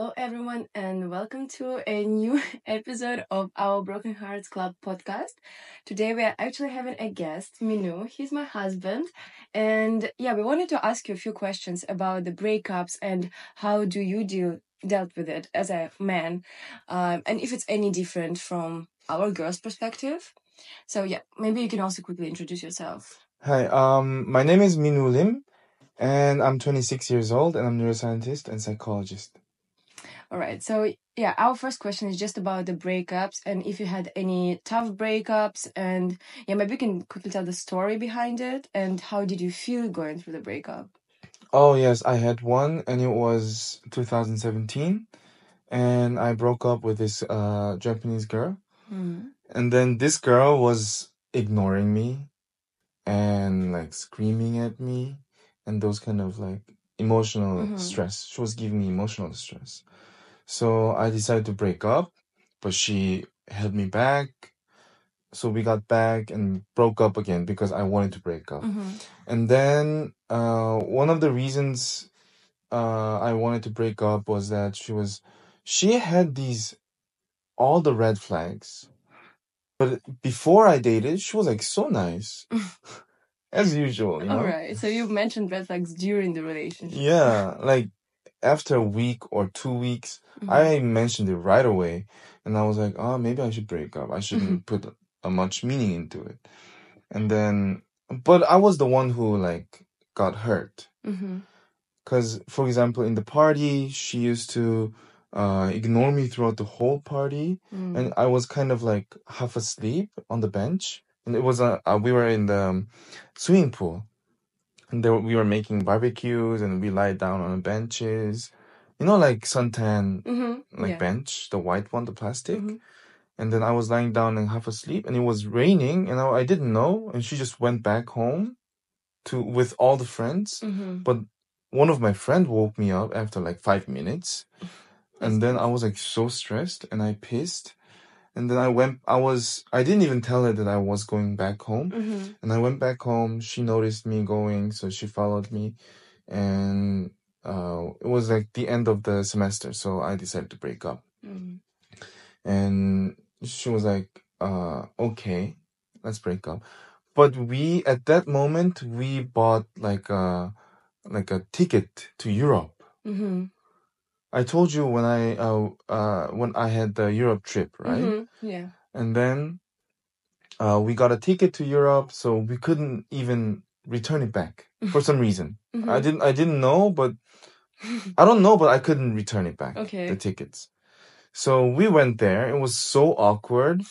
Hello, everyone, and welcome to a new episode of our Broken Hearts Club podcast. Today, we are actually having a guest, Minu. He's my husband, and we wanted to ask you a few questions about the breakups and how do you dealt with it as a man, and if it's any different from our girls' perspective. So, maybe you can also quickly introduce yourself. Hi, my name is Minu Lim, and I'm 26 years old, and I'm a neuroscientist and psychologist. All right. So, our first question is just about the breakups and if you had any tough breakups. And maybe you can quickly tell the story behind it and how did you feel going through the breakup? Oh, yes, I had one, and it was 2017, and I broke up with this Japanese girl. And then this girl was ignoring me and like screaming at me and those kind of like emotional stress. She was giving me emotional stress. So I decided to break up, but she held me back. So we got back and broke up again because I wanted to break up. And then one of the reasons I wanted to break up was that she had all the red flags. But before I dated, she was like so nice. As usual, you know? All right. So you mentioned red flags during the relationship. Yeah, like after a week or 2 weeks, I mentioned it right away. And I was like, oh, maybe I should break up. I shouldn't put much meaning into it. And then, but I was the one who like got hurt. Because, for example, in the party, she used to ignore me throughout the whole party. And I was kind of like half asleep on the bench. And it was we were in the swimming pool. And we were making barbecues and we lied down on benches. You know, like suntan, bench, the white one, the plastic. And then I was lying down and half asleep and it was raining and I didn't know. And she just went back home with all the friends. But one of my friends woke me up after like 5 minutes. And then I was like so stressed and I pissed. And then I didn't even tell her that I was going back home. And I went back home. She noticed me going, so she followed me. And it was like the end of the semester, so I decided to break up. And she was like, okay, let's break up. But at that moment, we bought like a ticket to Europe. I told you when I had the Europe trip, right? Yeah. And then we got a ticket to Europe, so we couldn't even return it back for some reason. I didn't know, but I don't know, but I couldn't return it back. Okay. The tickets. So we went there. It was so awkward.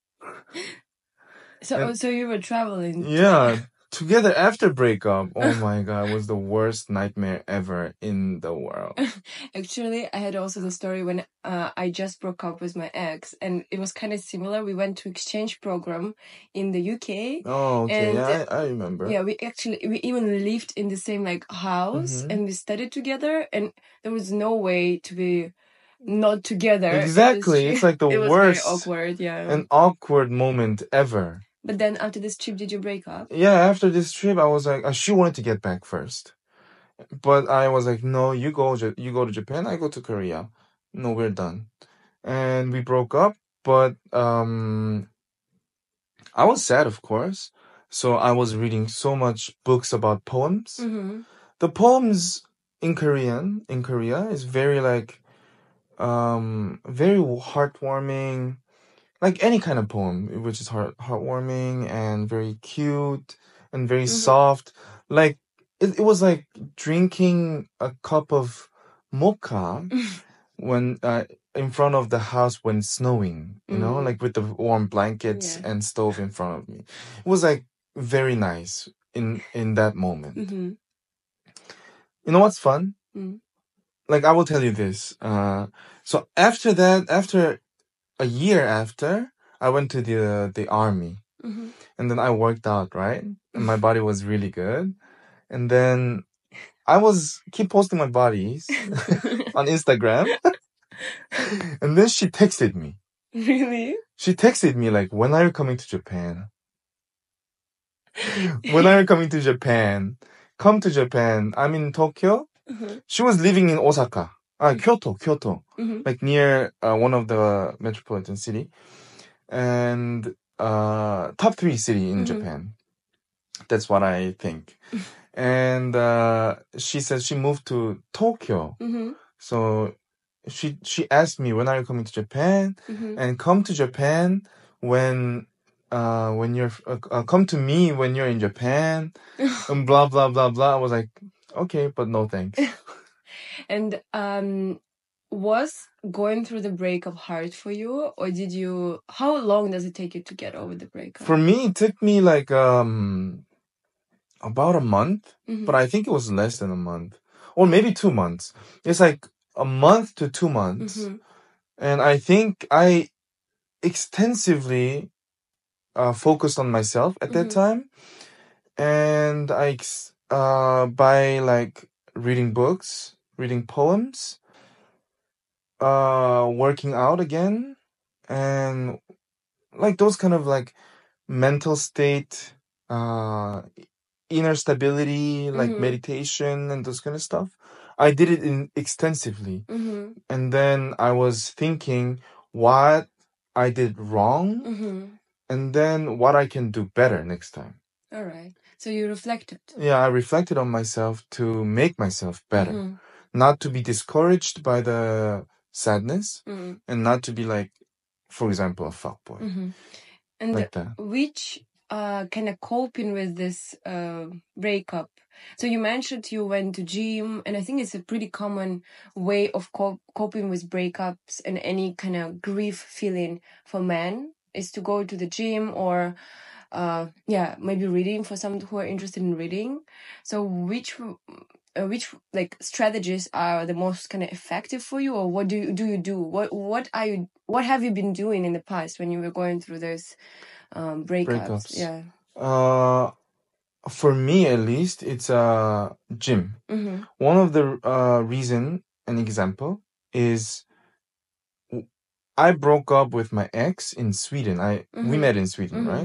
So you were traveling. Yeah. Together after breakup, oh my God, it was the worst nightmare ever in the world. Actually, I had also the story when I just broke up with my ex, and it was kind of similar. We went to exchange program in the UK. Oh, okay, and, I remember. Yeah, we even lived in the same like house, and we studied together, and there was no way to be not together. Exactly, it's like the it was worst, very awkward. Yeah, an awkward moment ever. But then after this trip, did you break up? Yeah, after this trip, I was like, she wanted to get back first. But I was like, no, you go to Japan, I go to Korea. No, we're done. And we broke up, but I was sad, of course. So I was reading so much books about poems. The poems in Korea is very like very heartwarming. Like any kind of poem, which is heartwarming and very cute and very soft. Like it was like drinking a cup of mocha when in front of the house when snowing, you know, like with the warm blankets and stove in front of me. It was like very nice in that moment. You know what's fun? Like I will tell you this. So after that, after a year after, I went to the army. And then I worked out, right? And my body was really good. And then I keep posting my bodies on Instagram. And then she texted me. Really? She texted me like, when are you coming to Japan? When are you coming to Japan? Come to Japan. I'm in Tokyo. She was living in Osaka. Kyoto, Mm-hmm. like near one of the metropolitan city, and top 3 city in Mm-hmm. Japan. That's what I think. And she says she moved to Tokyo. Mm-hmm. So she asked me, when are you coming to Japan? Mm-hmm. And come to Japan when you're come to me when you're in Japan, and blah blah blah blah. I was like, okay, but no thanks. And was going through the breakup hard for you, or did you? How long does it take you to get over the breakup? For me, it took me like about a month, Mm-hmm. but I think it was less than a month, or maybe 2 months. It's like a month to 2 months, Mm-hmm. and I think I extensively focused on myself at that Mm-hmm. time, and by like reading books, reading poems, working out again, and like those kind of like mental state, inner stability, like Mm-hmm. meditation and those kind of stuff. I did it extensively, Mm-hmm. and then I was thinking what I did wrong, Mm-hmm. and then what I can do better next time. All right. So you reflected. Yeah, I reflected on myself to make myself better, Mm-hmm. not to be discouraged by the sadness, Mm-hmm. and not to be like, for example, a fuckboy. Mm-hmm. And Like that. which kind of coping with this breakup? So you mentioned you went to gym, and I think it's a pretty common way of coping with breakups and any kind of grief feeling for men is to go to the gym or maybe reading for some who are interested in reading. So which like strategies are the most kind of effective for you, or what do you do? What have you been doing in the past when you were going through those breakups? Yeah. For me at least, it's gym. Mm-hmm. One of the reason, an example, is I broke up with my ex in Sweden. We met in Sweden, Mm-hmm. right?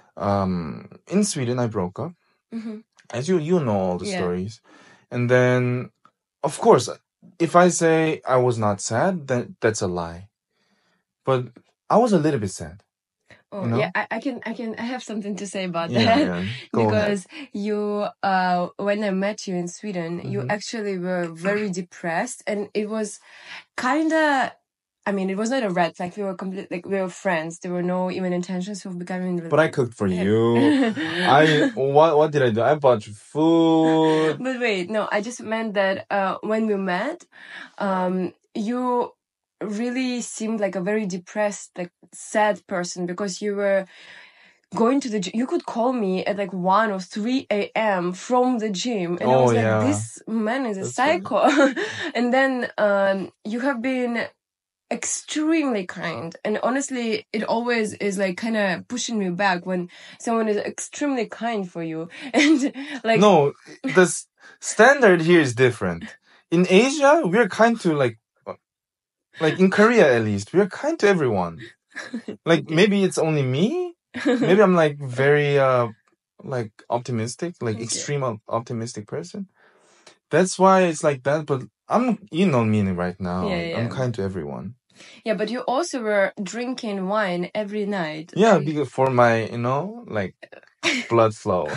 In Sweden, I broke up. Mm-hmm. As you know all the Yeah. stories, and then, of course, if I say I was not sad, then that's a lie. But I was a little bit sad. Oh, You know? yeah, I have something to say about Yeah, that. yeah. Go ahead. Because you, when I met you in Sweden, you actually were very depressed, and it was kind of, I mean, it was not a red flag. We were we were friends. There were no even intentions of becoming. But I cooked for you. What did I do? I bought you food. But wait, no, I just meant that when we met, you really seemed like a very depressed, like sad person, because you were going to the gym. You could call me at like 1 or 3 a.m. from the gym, and I was like, this man is a psycho. And then you have been extremely kind, and honestly it always is like kind of pushing me back when someone is extremely kind for you. And like, no, the standard here is different. In Asia, we're kind to like in Korea at least, we're kind to everyone. Like maybe it's only me. Maybe I'm like very like optimistic, like extreme optimistic person. That's why it's like that. But you know me right now. Yeah. I'm kind to everyone. Yeah, but you also were drinking wine every night. Yeah, because for my, like blood flow.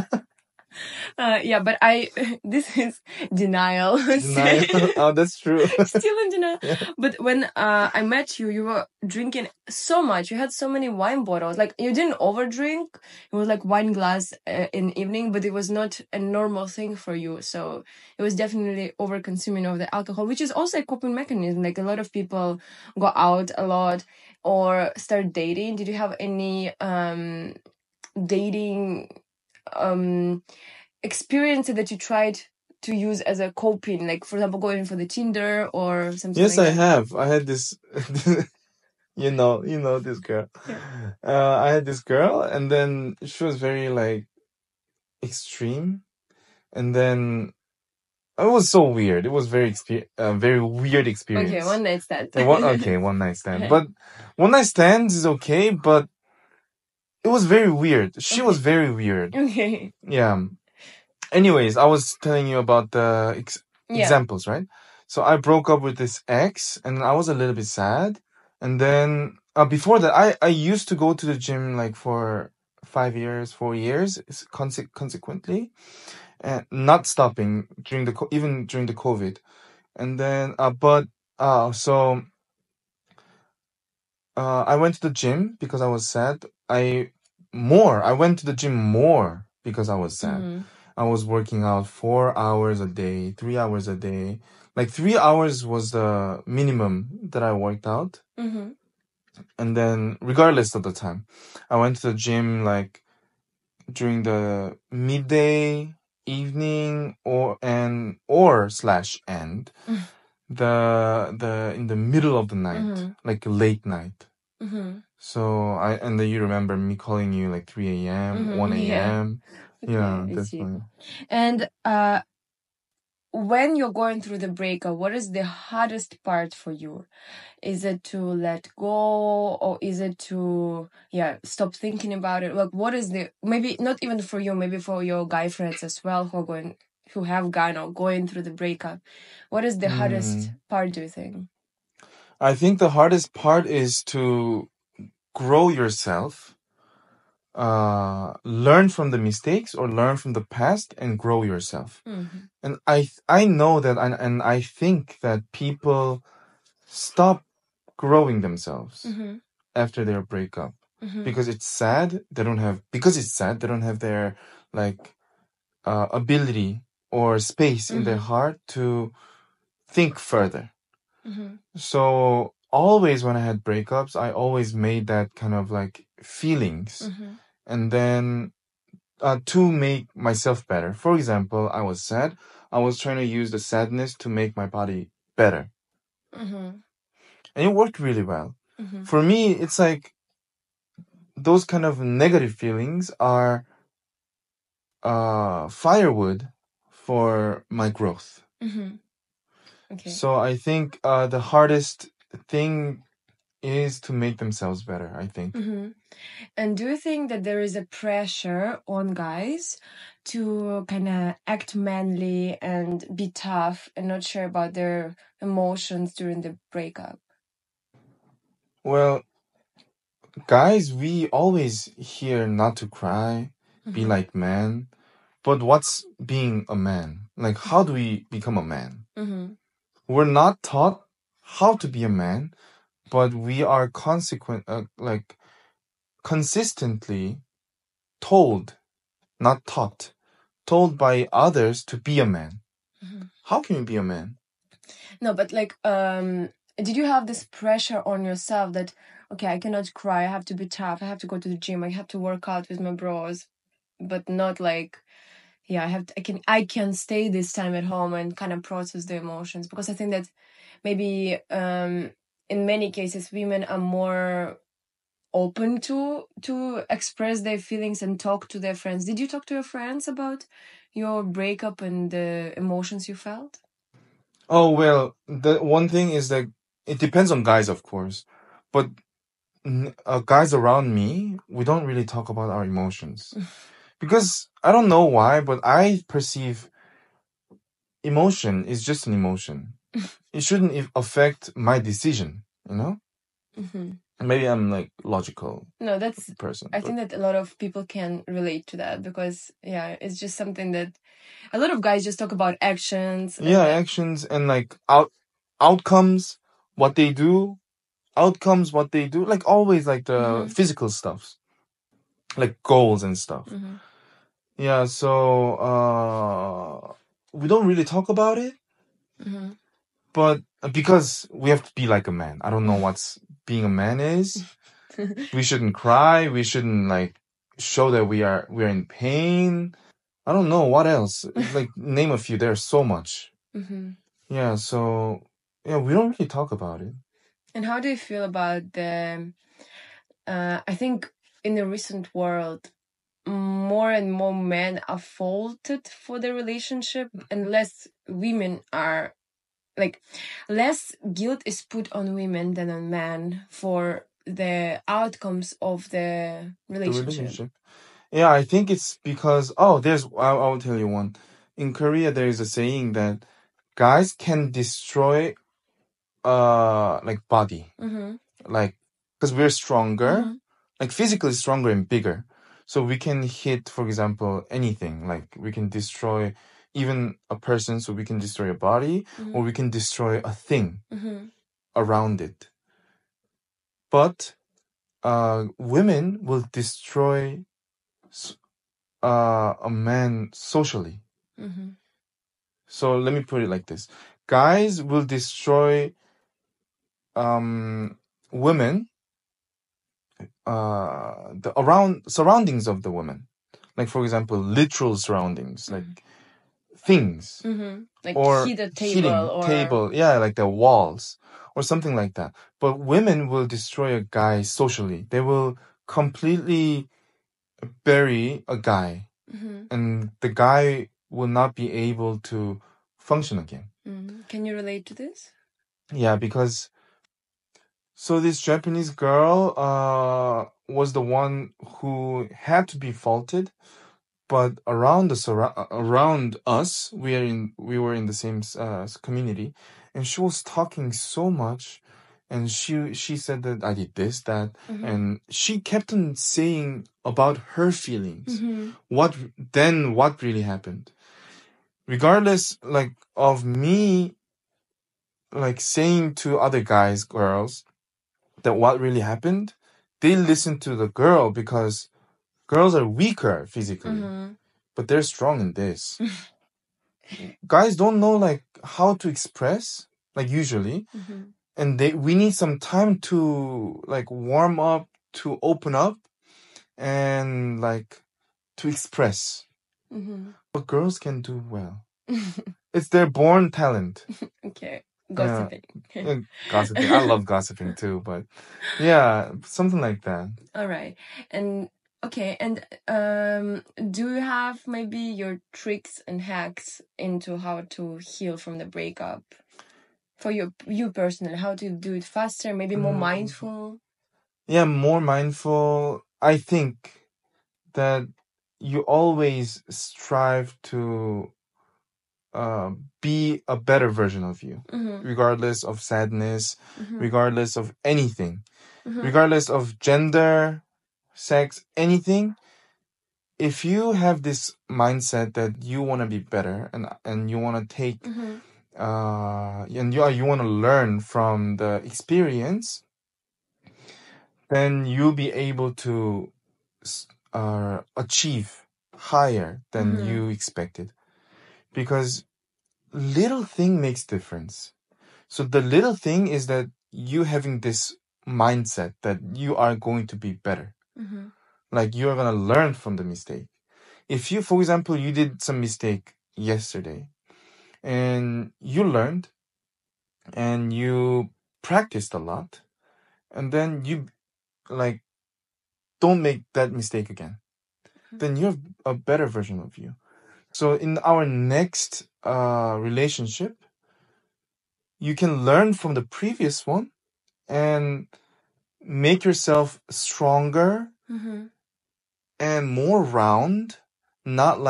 Yeah, but this is denial. Denial. Oh, that's true. Still in denial. Yeah. But when I met you, you were drinking so much. You had so many wine bottles. Like, you didn't overdrink. It was like wine glass in the evening, but it was not a normal thing for you. So it was definitely over consuming of the alcohol, which is also a coping mechanism. Like, a lot of people go out a lot or start dating. Did you have any dating experience that you tried to use as a coping, like for example going for the Tinder or something? Yes, like I have. I had this you know this girl. Yeah. I had this girl, and then she was very like extreme, and then it was so weird. It was very weird experience. Okay, one night stand. One night stand. But one night stands is okay, but it was very weird. She was very weird. Okay. Yeah. Anyways, I was telling you about the examples, right? So I broke up with this ex, and I was a little bit sad. And then before that, I used to go to the gym like for 5 years, 4 years, consequently, and not stopping during even during the COVID. And then, so I went to the gym because I was sad. I went to the gym more because I was sad. Mm-hmm. I was working out 4 hours a day, 3 hours a day. Like 3 hours was the minimum that I worked out. Mm-hmm. And then, regardless of the time, I went to the gym like during the midday, evening, or slash end the in the middle of the night, Mm-hmm. like late night. Mm-hmm. So and then you remember me calling you like 3 a.m., 1 Yeah. a.m. Okay, Yeah, I that's see. funny. And when you're going through the breakup, what is the hardest part for you? Is it to let go, or is it to stop thinking about it? Like, what is the, maybe not even for you, maybe for your guy friends as well who have gone or going through the breakup? What is the hardest part, do you think? I think the hardest part is to grow yourself, learn from the mistakes or learn from the past and grow yourself. Mm-hmm. And I know that, and I think that people stop growing themselves Mm-hmm. after their breakup Mm-hmm. because it's sad. Because it's sad. They don't have their like ability or space in their Mm-hmm. heart to think further. Mm-hmm. So always when I had breakups, I always made that kind of like feelings, Mm-hmm. and then to make myself better. For example, I was sad. I was trying to use the sadness to make my body better, Mm-hmm. and it worked really well. Mm-hmm. For me, it's like those kind of negative feelings are firewood for my growth. Mm-hmm. Okay. So I think the hardest thing is to make themselves better, I think. Mm-hmm. And do you think that there is a pressure on guys to kind of act manly and be tough and not share about their emotions during the breakup? Well, guys, we always hear not to cry, be Mm-hmm. like man. But what's being a man? Like, how do we become a man? Mm-hmm. We're not taught how to be a man, but we are consistently told, not taught, told by others to be a man. Mm-hmm. How can you be a man? No, but like, did you have this pressure on yourself that, okay, I cannot cry, I have to be tough, I have to go to the gym, I have to work out with my bros, but not like, yeah, I can stay this time at home and kind of process the emotions, because I think that maybe in many cases women are more open to express their feelings and talk to their friends. Did you talk to your friends about your breakup and the emotions you felt? Oh, well, the one thing is that it depends on guys, of course. But guys around me, we don't really talk about our emotions. Because I don't know why, but I perceive emotion is just an emotion. It shouldn't affect my decision, you know? Mm-hmm. Maybe I'm like logical No, that's person. I think that a lot of people can relate to that, because it's just something that a lot of guys just talk about actions. Yeah, actions and like outcomes, what they do, like always like the Mm-hmm. physical stuff, like goals and stuff. Mm-hmm. Yeah, so we don't really talk about it, Mm-hmm. but because we have to be like a man. I don't know what's being a man is. We shouldn't cry. We shouldn't like show that we're in pain. I don't know what else. Like name a few. There's so much. Mm-hmm. Yeah, so yeah, we don't really talk about it. And how do you feel about the? I think in the recent world, more and more men are faulted for the relationship, and less women are, like, less guilt is put on women than on men for the outcomes of the The relationship. relationship. Yeah, I think it's because I will tell you one. In Korea, there is a saying that guys can destroy like body, like because we're stronger, like physically stronger and bigger, so we can hit, for example, anything. Like we can destroy even a person, so we can destroy a body, or we can destroy a thing around it. But women will destroy a man socially. So let me put it like this: guys will destroy women, the around surroundings of the woman, like for example, literal surroundings, like things, like or hit a hitting table or table, yeah, like the walls or something like that. But women will destroy a guy socially. They will completely bury a guy, and the guy will not be able to function again. Can you relate to this? Yeah, because so this Japanese girl was the one who had to be faulted, but around us, we were in the same community, and she was talking so much, and she said that I did this, that, and she kept on saying about her feelings, what really happened, regardless like of me, like saying to other guys, girls, that what really happened. They listen to the girl because girls are weaker physically, but they're strong in this. Guys don't know like how to express, like usually, and we need some time to like warm up, to open up, and like to express. But girls can do well. It's their born talent. Okay, gossiping. Gossiping. I love gossiping too, but yeah, something like that. All right. And okay, and do you have maybe your tricks and hacks into how to heal from the breakup? For you personally, how to do it faster, maybe more mindful? Yeah, more mindful. I think that you always strive to be a better version of you, regardless of sadness, regardless of anything, regardless of gender, sex, anything. If you have this mindset that you want to be better, and you want to take and you want to learn from the experience, then you'll be able to achieve higher than you expected, because little thing makes difference. So the little thing is that you having this mindset that you are going to be better, like you're gonna learn from the mistake. If you, for example, you did some mistake yesterday and you learned and you practiced a lot, and then you like don't make that mistake again, then you're a better version of you. So in our next relationship, you can learn from the previous one and make yourself stronger and more round, not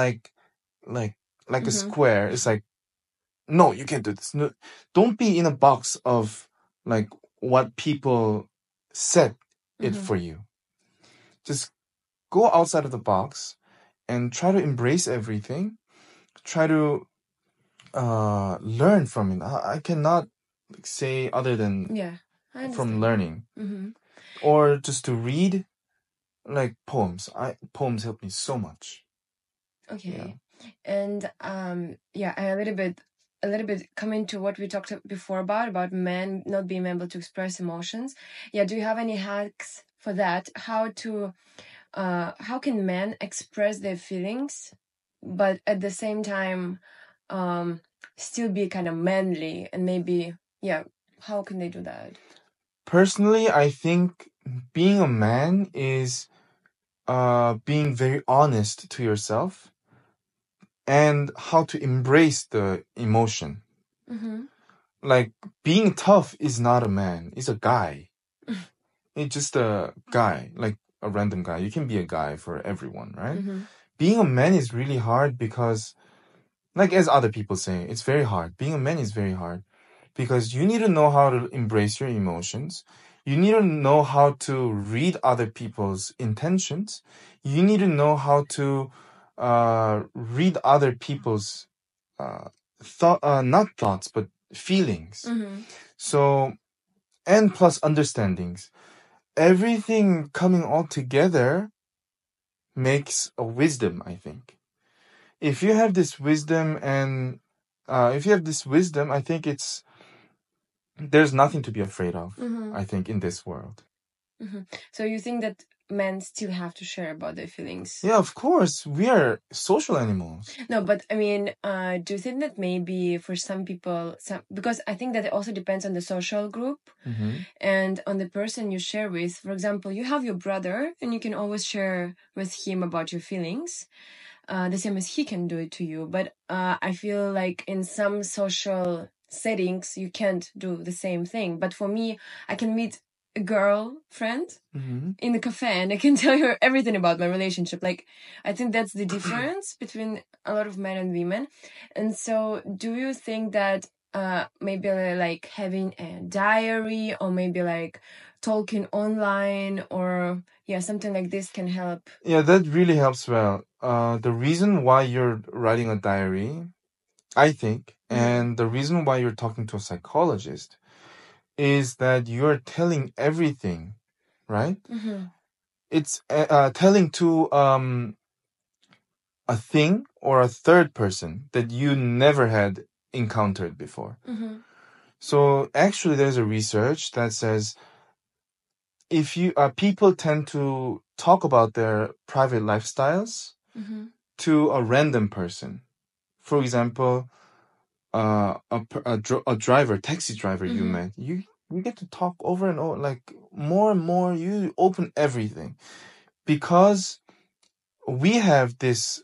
like a square. It's like, no, you can't do this. No, don't be in a box of like what people set it for you. Just go outside of the box and try to embrace everything. Try to learn from it. I cannot say other than from learning, or just to read like poems. Poems help me so much. Okay, and yeah, I a little bit coming to what we talked before about men not being able to express emotions. Yeah, do you have any hacks for that? How can men express their feelings, but at the same time, still be kind of manly, and maybe how can they do that? Personally, I think being a man is being very honest to yourself and how to embrace the emotion. Like being tough is not a man; it's a guy. It's just a guy, like a random guy. You can be a guy for everyone, right? Being a man is really hard because like as other people say, it's very hard. Being a man is very hard because you need to know how to embrace your emotions. You need to know how to read other people's intentions. You need to know how to read other people's not thoughts, but feelings. Mm-hmm. So, and plus understandings. Everything coming all together makes a wisdom, I think. If you have this wisdom and if you have this wisdom, I think there's nothing to be afraid of, Mm-hmm. I think, in this world. Mm-hmm. So you think that men still have to share about their feelings? Yeah, of course. We are social animals. No, but I mean, do you think that maybe for some people, because I think that it also depends on the social group Mm-hmm. and on the person you share with. For example, you have your brother, and you can always share with him about your feelings, the same as he can do it to you. But I feel like in some social settings, you can't do the same thing. But for me, I can meet a girl friend Mm-hmm. in the cafe and I can tell her everything about my relationship. Like, I think that's the difference between a lot of men and women. And so, do you think that maybe like having a diary or maybe like talking online or yeah, something like this can help? Yeah, that really helps well. The reason why you're writing a diary, I think, and the reason why you're talking to a psychologist is that you're telling everything, right? Mm-hmm. It's telling to a thing or a third person that you never had encountered before. Mm-hmm. So actually, there's a research that says if you people tend to talk about their private lifestyles Mm-hmm. to a random person. For example, a driver, taxi driver you Mm-hmm. met, you get to talk over and over, like more and more. You open everything because we have this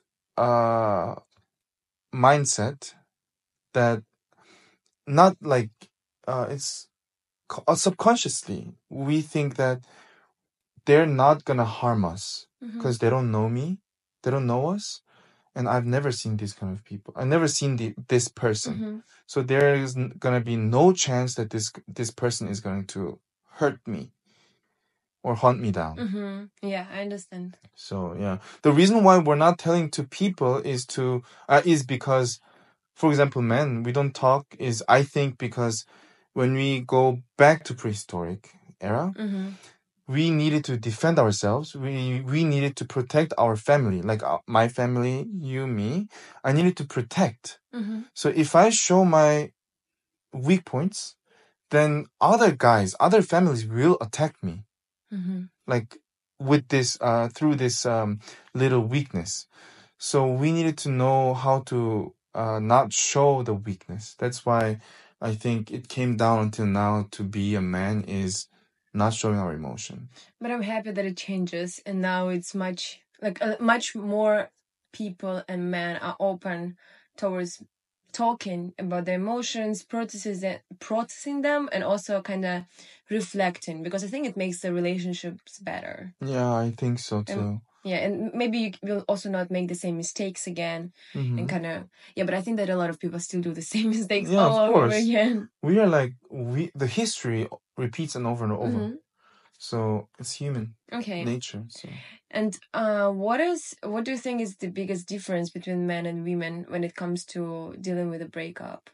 mindset that not like it's subconsciously we think that they're not gonna harm us Mm-hmm. because they don't know me, they don't know us, and I've never seen these kind of people. I've never seen this person, Mm-hmm. so there is gonna be no chance that this person is going to hurt me or hunt me down. Mm-hmm. Yeah, I understand. So yeah, the reason why we're not telling to people is because, for example, men we don't talk is I think because when we go back to prehistoric era, Mm-hmm. we needed to defend ourselves. We needed to protect our family, like my family, you, me. I needed to protect. Mm-hmm. So if I show my weak points, then other guys, other families will attack me, Mm-hmm. like with this through this little weakness. So we needed to know how to not show the weakness. That's why I think it came down until now to be a man is not showing our emotion. But I'm happy that it changes, and now it's much more people and men are open towards talking about their emotions, processing them, and also kind of reflecting because I think it makes the relationships better. Yeah, I think so And too. yeah, and maybe you will also not make the same mistakes again, and Hmm. kind of yeah. But I think that a lot of people still do the same mistakes Yeah, all of over course. again. We are like the history repeats and over. Hmm. So it's human Okay. nature. So And what do you think is the biggest difference between men and women when it comes to dealing with a breakup?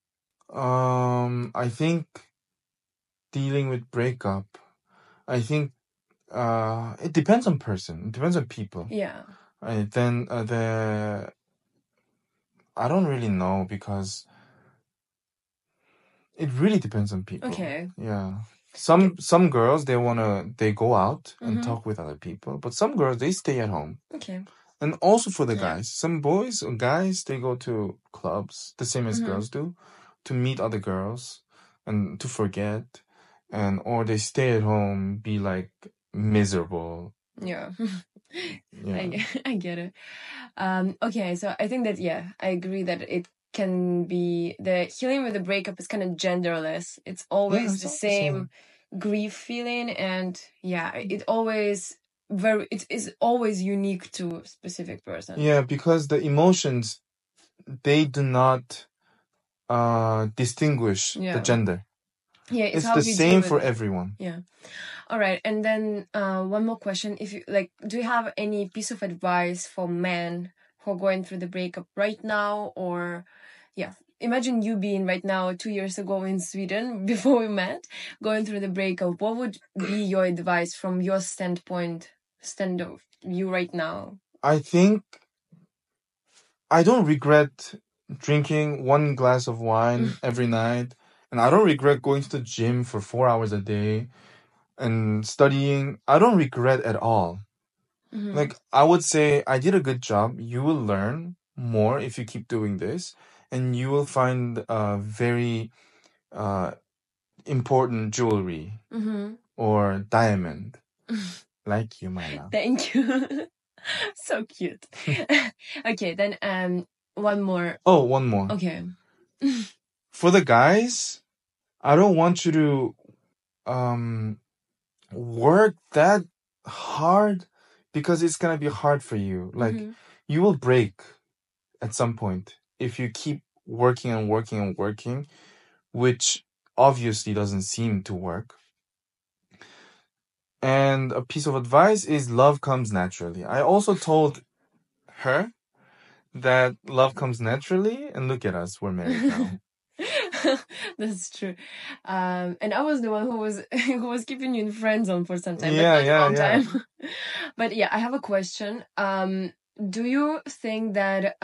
I think dealing with breakup, I think it depends on person. It depends on people. Yeah. Then the I don't really know because it really depends on people. Okay. Yeah. Okay. Some girls they go out and Mm-hmm. talk with other people, but some girls they stay at home. Okay. And also for the Yeah. guys, some boys or guys they go to clubs the same as Mm-hmm. girls do to meet other girls and to forget, and or they stay at home be like miserable. Yeah. Yeah. I get it. Okay, so I think that yeah, I agree that it can be the healing with the breakup is kind of genderless. It's Yeah, always it's the all the same. same grief feeling and yeah, it is always unique to a specific person. Yeah, because the emotions they do not distinguish the Yeah. gender. Yeah, it's It's how the you deal same with for it. everyone. Yeah. All right. And then one more question. If you like, do you have any piece of advice for men who are going through the breakup right now? Or yeah, imagine you being right now 2 years ago in Sweden before we met, going through the breakup. What would be your advice from your stand of view right now? I think I don't regret drinking 1 glass of wine every night, and I don't regret going to the gym for 4 hours a day and studying. I don't regret at all. Mhm. Like, I would say I did a good job. You will learn more if you keep doing this, and you will find very uh, important jewelry Mhm. or diamond, like you, my love. Thank you. So cute. Okay, then one more. Oh, one more. Okay. For the guys, I don't want you to work that hard because it's gonna be hard for you. Like, Mhm. you will break at some point if you keep working and working and working, which obviously doesn't seem to work. And a piece of advice is love comes naturally. I also told her that love comes naturally, and look at us, we're married now. That's true. And I was the one who was who was keeping you in friend zone for some time, but Yeah, not a yeah, long yeah. time. But yeah, I have a question. Do you think that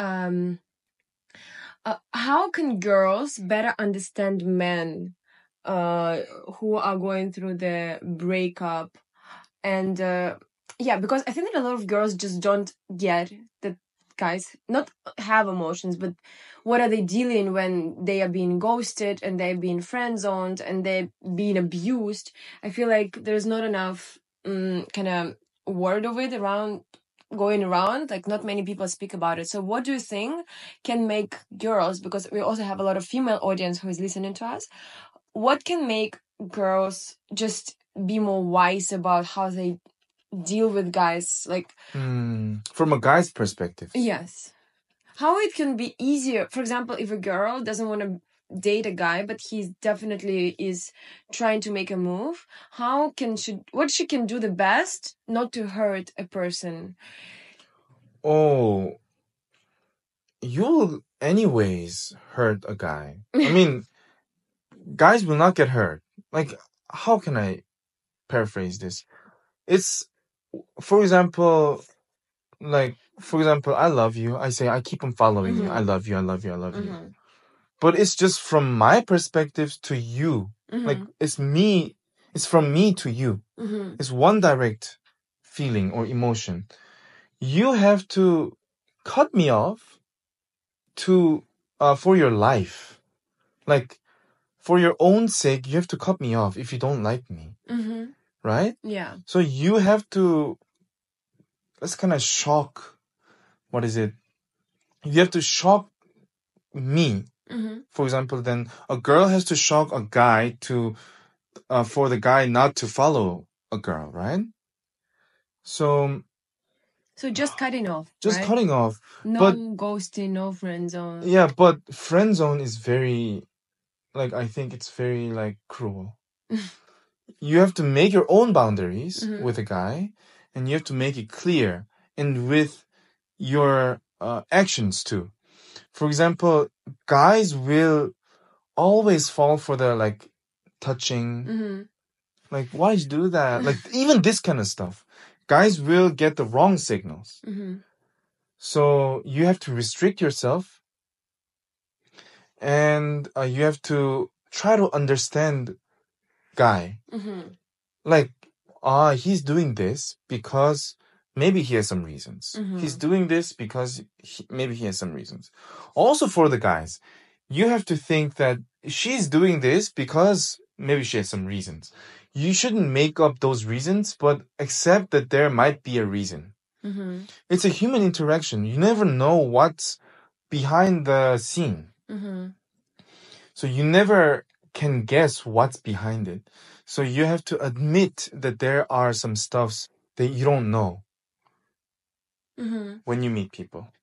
how can girls better understand men uh who are going through the breakup? And yeah, because I think that a lot of girls just don't get that guys not have emotions, but what are they dealing when they are being ghosted and they're being friend zoned and they're being abused. I feel like there's not enough kind of word of it around going around, like not many people speak about it. So what do you think can make girls, because we also have a lot of female audience who is listening to us, what can make girls just be more wise about how they deal with guys, like From a guy's perspective. yes, how it can be easier, for example, if a girl doesn't want to date a guy but he definitely is trying to make a move, how can she, what she can do the best not to hurt a person? Oh, you'll anyways hurt a guy. I mean, guys will not get hurt. Like, how can I paraphrase this? It's, for example, I love you. I say, I keep on following you. I love you, I love you, I love you. But it's just from my perspective to you. Like, it's me, it's from me to you. It's one direct feeling or emotion. You have to cut me off to for your life. Like, for your own sake, you have to cut me off if you don't like me. Right? Yeah. So you have to, let's kind of shock, what is it? You have to shock me. For example, then a girl has to shock a guy to, for the guy not to follow a girl, right? So just cutting off, just right? cutting off. No But ghosting, no friend zone. yeah, but friend zone is very, like, I think it's very, like, cruel. You have to make your own boundaries with a guy, and you have to make it clear, and with your actions too. For example, guys will always fall for the, like, touching. Like, why you do that? Like, even this kind of stuff. Guys will get the wrong signals. So you have to restrict yourself, and you have to try to understand guy. Like, he's doing this because maybe he has some reasons. He's doing this because maybe he has some reasons. Also, for the guys, you have to think that she's doing this because maybe she has some reasons. You shouldn't make up those reasons, but accept that there might be a reason. It's a human interaction. You never know what's behind the scene. So you never can guess what's behind it. So you have to admit that there are some stuffs that you don't know when you meet people.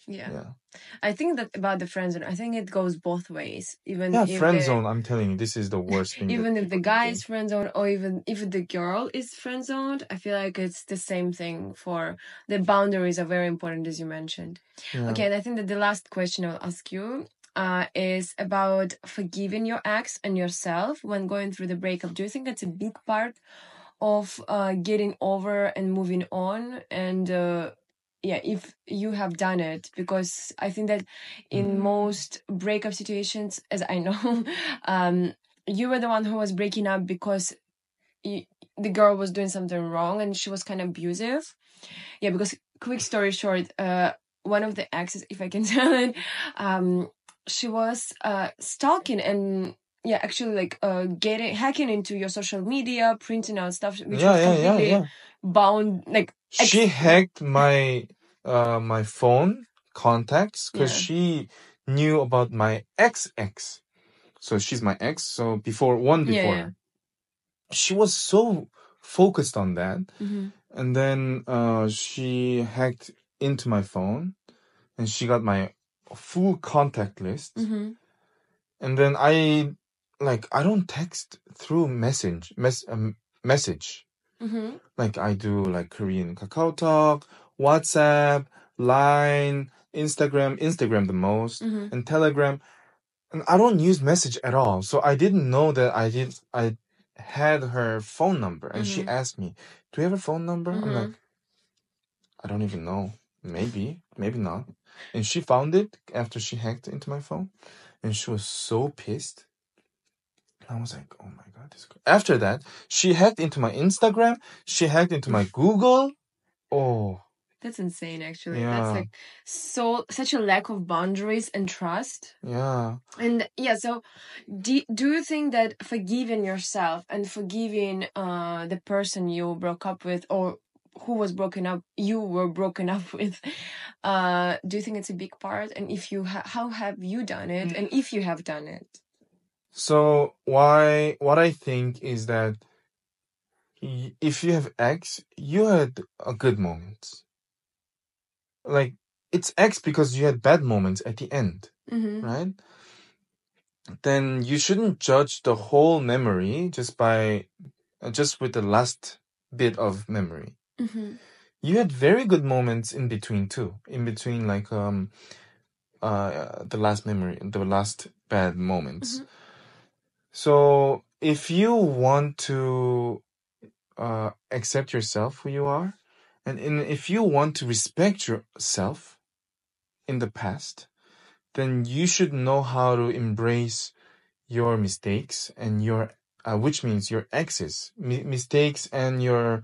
Yeah. Yeah. I think that about the friend zone, I think it goes both ways. Even Yeah, if friend the zone, I'm telling you, this is the worst thing that even if the people guy can is do. friend zoned or even if the girl is friend zoned, I feel like it's the same thing. For the boundaries are very important, as you mentioned. Yeah. Okay, and I think that the last question I'll ask you is about forgiving your ex and yourself when going through the breakup. Do you think that's a big part of getting over and moving on? And yeah, if you have done it, because I think that in most breakup situations, as I know, you were the one who was breaking up because the girl was doing something wrong and she was kind of abusive. Yeah, because quick story short, one of the exes, if I can tell it, she was stalking and yeah, actually like hacking into your social media, printing out stuff, which was completely bound. Like she hacked my my phone contacts because Yeah. she knew about my ex. So she's my ex. So before one before, Yeah. she was so focused on that, Mm-hmm. and then she hacked into my phone, and she got my full contact list. Mm-hmm. And then I don't text through message. Mm-hmm. Like I do like Korean KakaoTalk, WhatsApp, Line, Instagram the most, Mm-hmm. and Telegram. And I don't use message at all. So I didn't know that I had her phone number. And she Mm-hmm. asked me, "Do you have a phone number?" I'm Mm-hmm. like, "I don't even know. Maybe, maybe not." And she found it after she hacked into my phone. And she was so pissed. I was like, "Oh my god, this girl." After that, she hacked into my Instagram. She hacked into my Google. Oh, That's insane, actually. yeah. That's like such a lack of boundaries and trust. Yeah. And yeah, so do you think that forgiving yourself and forgiving the person you broke up with or who was broken up you were broken up with, do you think it's a big part? And if you how have you done it, and if you have done it? So what I think is that if you have X, you had a good moments. Like it's X because you had bad moments at the end, Mm-hmm. right? Then you shouldn't judge the whole memory just with the last bit of memory. Mm-hmm. You had very good moments in between too. In between like the last memory, the last bad moments. Mm-hmm. So if you want to accept yourself who you are, and if you want to respect yourself in the past, then you should know how to embrace your mistakes and your which means your exes mistakes and your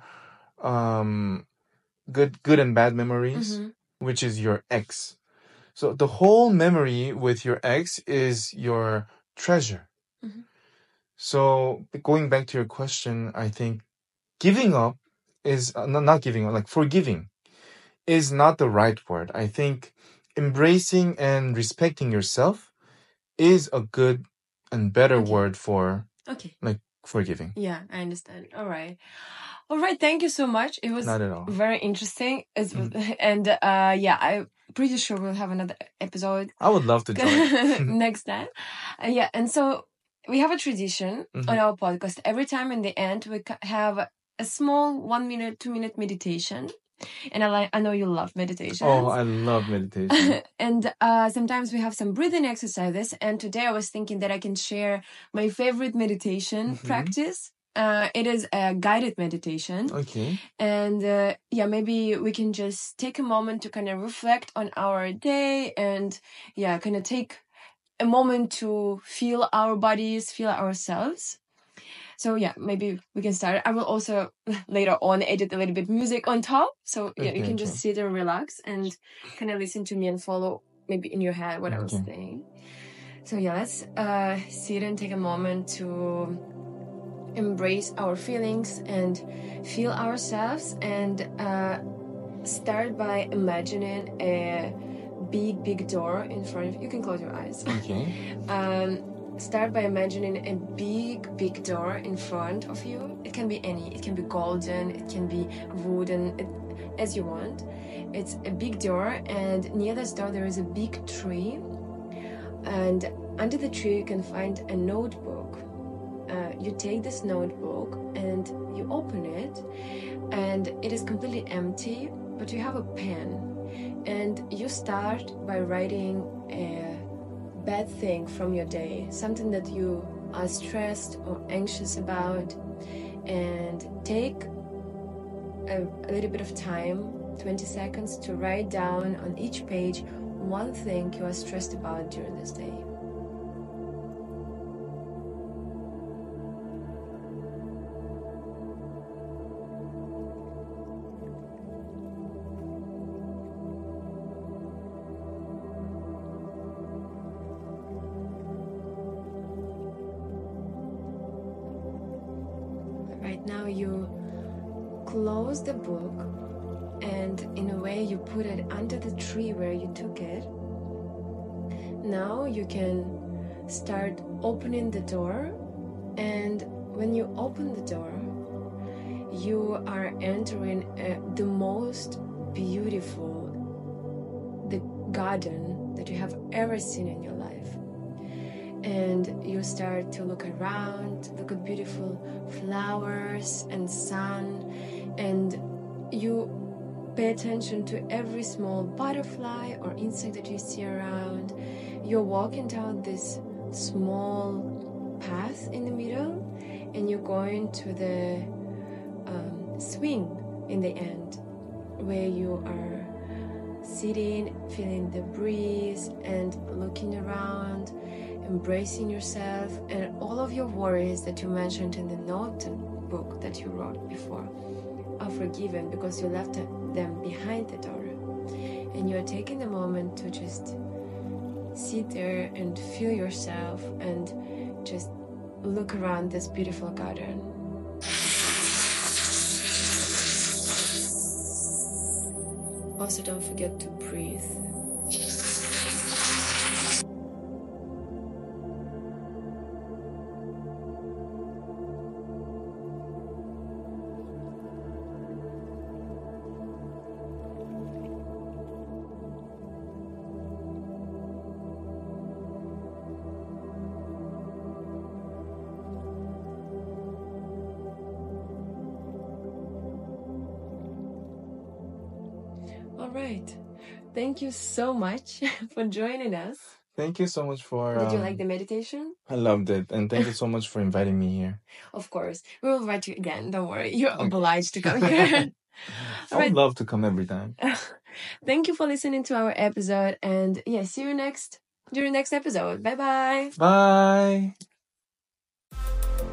um good and bad memories, Mm-hmm. which is your ex. So the whole memory with your ex is your treasure. Mm-hmm. So going back to your question, I think giving up is not giving up, like forgiving is not the right word. I think embracing and respecting yourself is a good and better word for like forgiving. Yeah, I understand. All right. Thank you so much. It was Not at all. very interesting. And yeah, I'm pretty sure we'll have another episode. I would love to join next time. Yeah, and so we have a tradition on our podcast. Every time in the end, we have a small 1 minute, 2 minute meditation. And I know you love meditation. Oh, I love meditation. And sometimes we have some breathing exercises. And today I was thinking that I can share my favorite meditation practice. It is a guided meditation. Okay. And yeah, maybe we can just take a moment to kind of reflect on our day and yeah, kind of take a moment to feel our bodies, feel ourselves. So yeah, maybe we can start. I will also later on edit a little bit music on top. So yeah, you can just sit and relax and kind of listen to me and follow maybe in your head what I was saying. So yeah, let's sit and take a moment to embrace our feelings and feel ourselves, and start by imagining a big door in front of you. You can close your eyes. Okay. start by imagining a big door in front of you. It can be any, it can be golden, it can be wooden, as you want. It's a big door, and near this door there is a big tree, and under the tree you can find a notebook. You take this notebook and you open it, and it is completely empty, but you have a pen, and you start by writing a bad thing from your day, something that you are stressed or anxious about, and take a little bit of time, 20 seconds, to write down on each page one thing you are stressed about during this day. Right now you close the book, and in a way you put it under the tree where you took it. Now you can start opening the door, and when you open the door, you are entering the most beautiful garden that you have ever seen in your life. And you start to look around, look at beautiful flowers and sun, and you pay attention to every small butterfly or insect that you see around. You're walking down this small path in the middle, and you're going to the swing in the end, where you are sitting, feeling the breeze and looking around, embracing yourself, and all of your worries that you mentioned in the notebook that you wrote before are forgiven because you left them behind the door. And you're taking the moment to just sit there and feel yourself and just look around this beautiful garden. Also, don't forget to breathe. All right. Thank you so much for joining us. Thank you so much for. Did you like the meditation? I loved it, and thank you so much for inviting me here. Of course. We will invite you again. Don't worry. You're obliged to come here. I would love to come every time. Thank you for listening to our episode, and yeah, see you during next episode. Bye-bye. Bye.